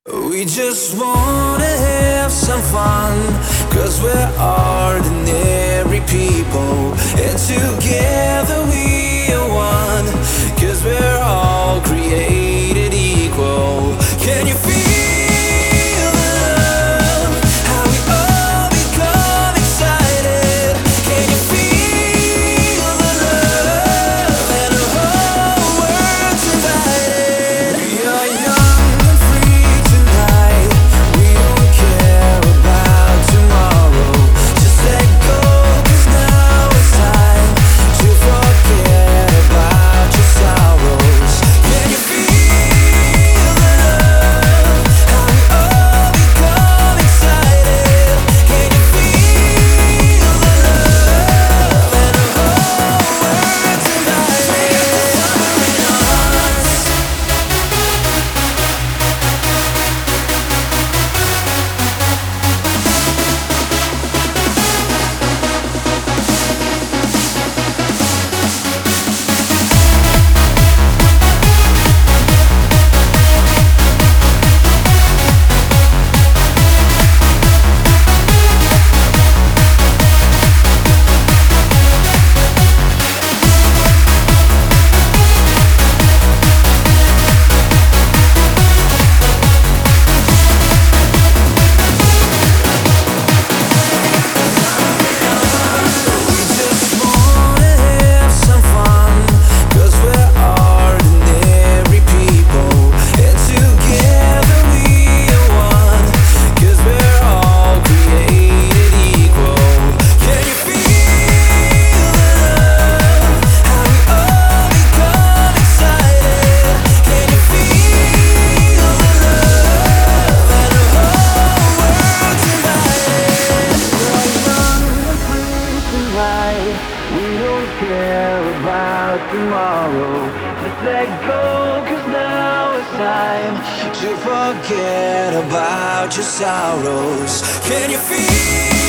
We just wanna have some fun, 'cause we're ordinary people, and together we are one, 'cause we're all created equal. Can you feel the love? How we all become excited? Can you feel the love? And the whole world's divided. We are young and free tonight. We don't care about tomorrow. Just let go, 'cause now it's time to forget about your sorrows. Can you feel the love? How we all become excited? Can you feel the love? And the whole world's divided. Summer in our hearts. Just wanna have some fun, 'cause we're ordinary people, and together we are one, 'cause we're all created equal. Can you feel the love? How we all become excited? Can you feel the love? And the whole world's divided. We're young and free tonight. We don't care about tomorrow. Just let go, 'cause now it's time to forget about your sorrows. Can you feel